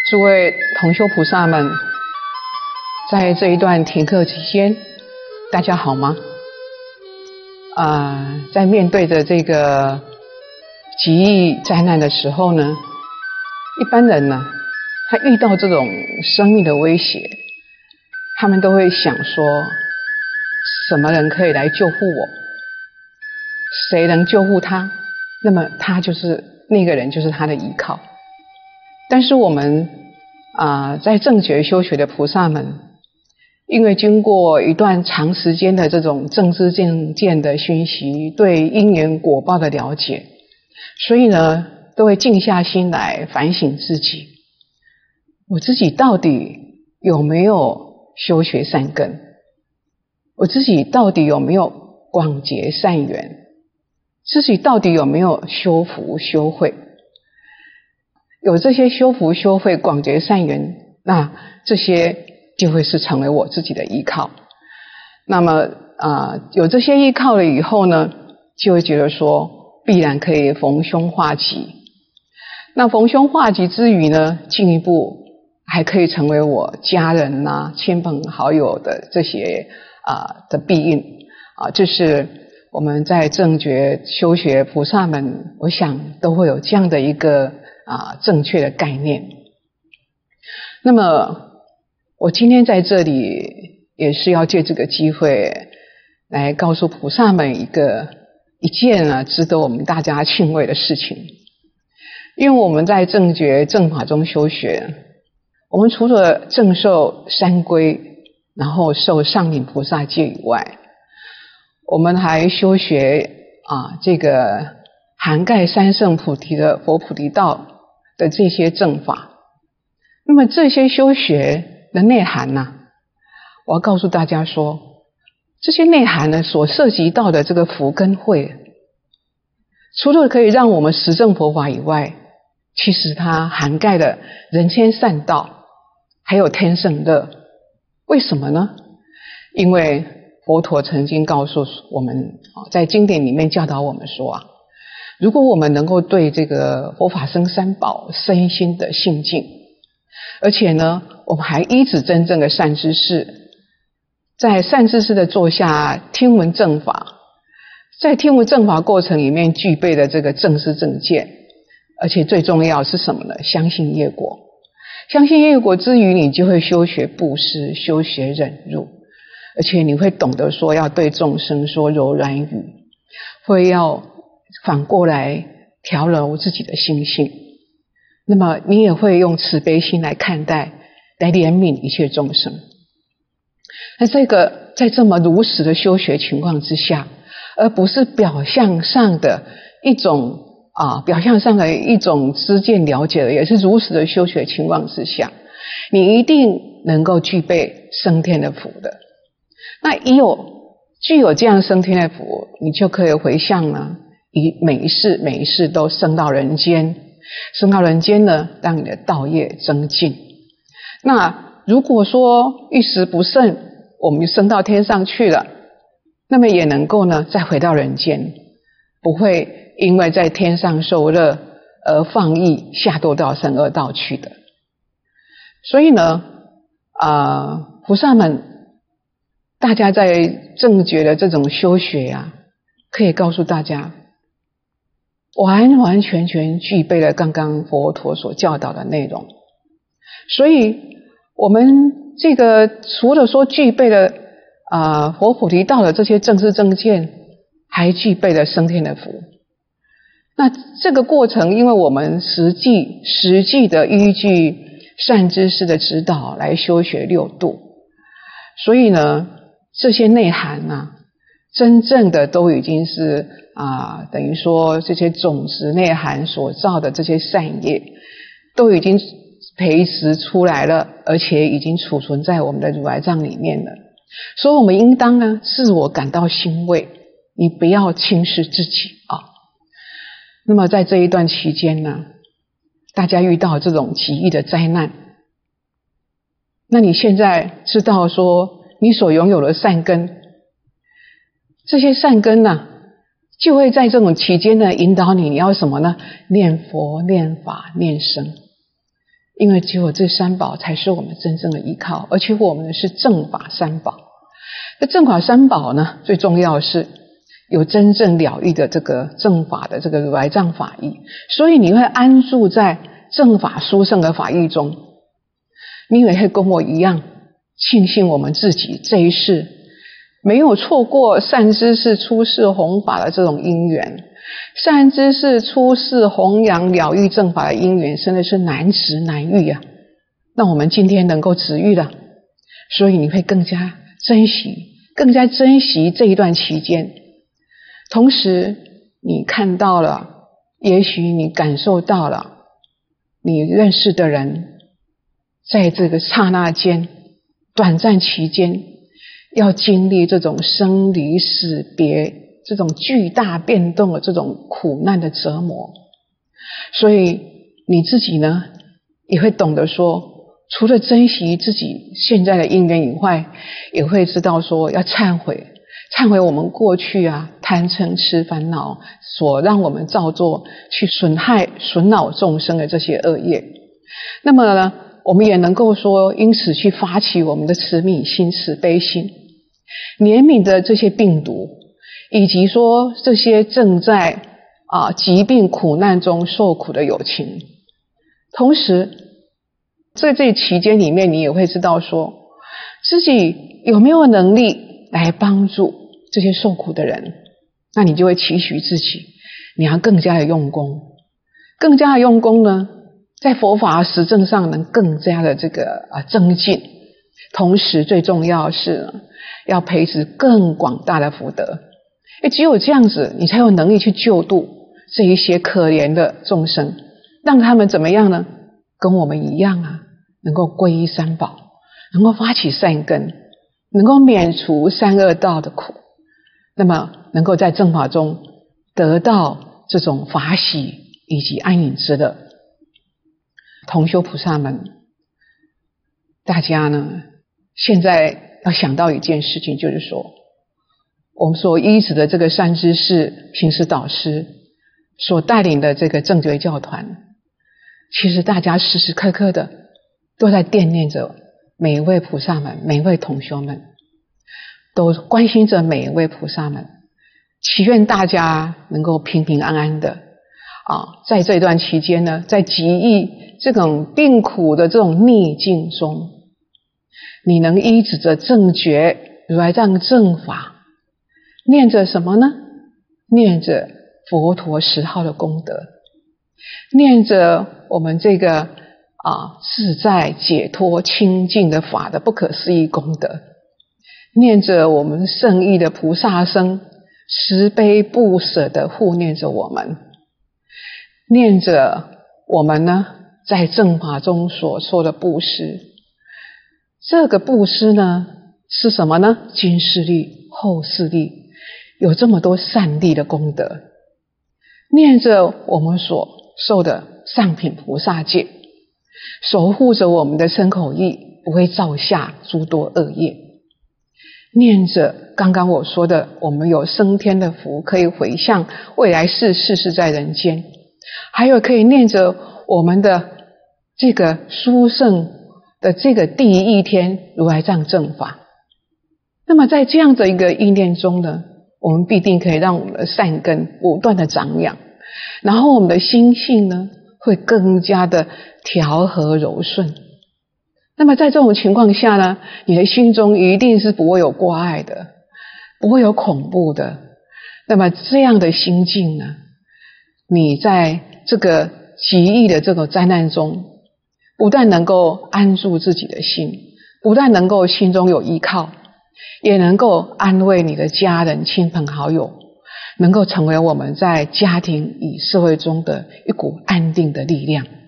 诸位同修菩萨们，在这一段停课期间，大家好吗？在面对着这个极易灾难的时候呢，一般人呢，他遇到这种生命的威胁，他们都会想说，什么人可以来救护我？谁能救护他？那么他就是那个人，就是他的依靠。但是我们在正觉修学的菩萨们，因为经过一段长时间的这种正知正见的熏习，对因缘果报的了解，所以呢，都会静下心来反省自己，我自己到底有没有修学善根？我自己到底有没有广结善缘？自己到底有没有修福修慧？有这些修福修慧广结善缘，那这些就会是成为我自己的依靠。那么有这些依靠了以后呢，就会觉得说必然可以逢凶化吉。那逢凶化吉之余呢，进一步还可以成为我家人亲朋好友的这些的庇应这是我们在正觉修学菩萨们，我想都会有这样的一个正确的概念。那么我今天在这里也是要借这个机会来告诉菩萨们一件值得我们大家庆慰的事情。因为我们在正觉正法中修学，我们除了正受三归，然后受上品菩萨戒以外，我们还修学这个涵盖三圣菩提的佛菩提道的这些正法。那么这些修学的内涵我要告诉大家说，这些内涵呢所涉及到的这个福跟慧，除了可以让我们实证佛法以外，其实它涵盖了人间善道，还有天圣乐。为什么呢？因为佛陀曾经告诉我们，在经典里面教导我们说如果我们能够对这个佛法僧三宝身心的信敬，而且呢我们还依止真正的善知识，在善知识的座下听闻正法，在听闻正法过程里面具备的这个正知正见，而且最重要是什么呢？相信业果。相信业果之余，你就会修学布施，修学忍辱，而且你会懂得说要对众生说柔软语，会要反过来调柔自己的心性。那么你也会用慈悲心来看待，来怜悯一切众生。那这个在这么如实的修学情况之下，而不是表象上的一种知见了解的，也是如实的修学情况之下，你一定能够具备升天的福的。那具有这样升天的福，你就可以回向以每一世都升到人间，升到人间呢，让你的道业增进。那如果说一时不慎，我们就升到天上去了，那么也能够呢再回到人间，不会因为在天上受乐而放逸下堕到三恶道去的。所以呢菩萨们，大家在正觉的这种修学可以告诉大家，完完全全具备了刚刚佛陀所教导的内容。所以我们这个除了说具备了佛菩提道的这些正知正见，还具备了升天的福。那这个过程，因为我们实际的依据善知识的指导来修学六度，所以呢这些内涵真正的都已经是等于说这些种子内涵所造的这些善业都已经培植出来了，而且已经储存在我们的如来藏里面了。所以我们应当自我感到欣慰，你不要轻视自己那么在这一段期间大家遇到这种极易的灾难，那你现在知道说你所拥有的善根，这些善根就会在这种期间引导你要什么呢？念佛、念法、念僧。 因为只有这三宝才是我们真正的依靠，而且我们的是正法三宝。这正法三宝呢，最重要的是有真正了义的这个正法的这个如来藏法义，所以你会安住在正法殊胜的法义中，你也会跟我一样庆幸我们自己这一世没有错过善知识出世弘法的这种因缘，善知识出世弘扬了义正法的因缘真的是难值难遇啊。那我们今天能够值遇了，所以你会更加珍惜这一段期间。同时你看到了，也许你感受到了，你认识的人在这个刹那间短暂期间要经历这种生离死别这种巨大变动的这种苦难的折磨，所以你自己呢也会懂得说，除了珍惜自己现在的因缘以外，也会知道说要忏悔我们过去贪嗔痴烦恼所让我们造作去损恼众生的这些恶业。那么呢，我们也能够说因此去发起我们的慈悯心慈悲心，怜悯的这些病毒，以及说这些正在疾病苦难中受苦的有情。同时在这期间里面，你也会知道说自己有没有能力来帮助这些受苦的人，那你就会期许自己你要更加的用功，更加的用功呢，在佛法实证上能更加的这个增进。同时最重要的是要培植更广大的福德，只有这样子你才有能力去救度这一些可怜的众生，让他们怎么样呢？跟我们一样能够皈依三宝，能够发起善根，能够免除三恶道的苦，那么能够在正法中得到这种法喜以及安隐之乐。同修菩萨们，大家呢现在要想到一件事情，就是说我们所依止的这个善知识行识导师所带领的这个正觉教团，其实大家时时刻刻的都在惦念着每一位菩萨们，每一位同修们，都关心着每一位菩萨们，祈愿大家能够平平安安的在这段期间呢，在极易这种病苦的这种逆境中，你能依止着正觉如来藏正法，念着什么呢？念着佛陀10号的功德，念着我们这个自在解脱清净的法的不可思议功德，念着我们圣意的菩萨僧慈悲不舍的护念着我们，念着我们呢在正法中所说的布施。这个布施呢是什么呢？今世力后世力，有这么多善力的功德，念着我们所受的上品菩萨戒，守护着我们的身口意不会造下诸多恶业，念着刚刚我说的我们有升天的福，可以回向未来世世在人间，还有可以念着我们的这个殊胜的这个第一天如来藏正法。那么在这样的一个意念中呢，我们必定可以让我们的善根不断的长养，然后我们的心性呢会更加的调和柔顺。那么在这种情况下呢，你的心中一定是不会有挂碍的，不会有恐怖的。那么这样的心境呢，你在这个极易的这个灾难中，不但能够安住自己的心，不但能够心中有依靠，也能够安慰你的家人亲朋好友，能够成为我们在家庭与社会中的一股安定的力量。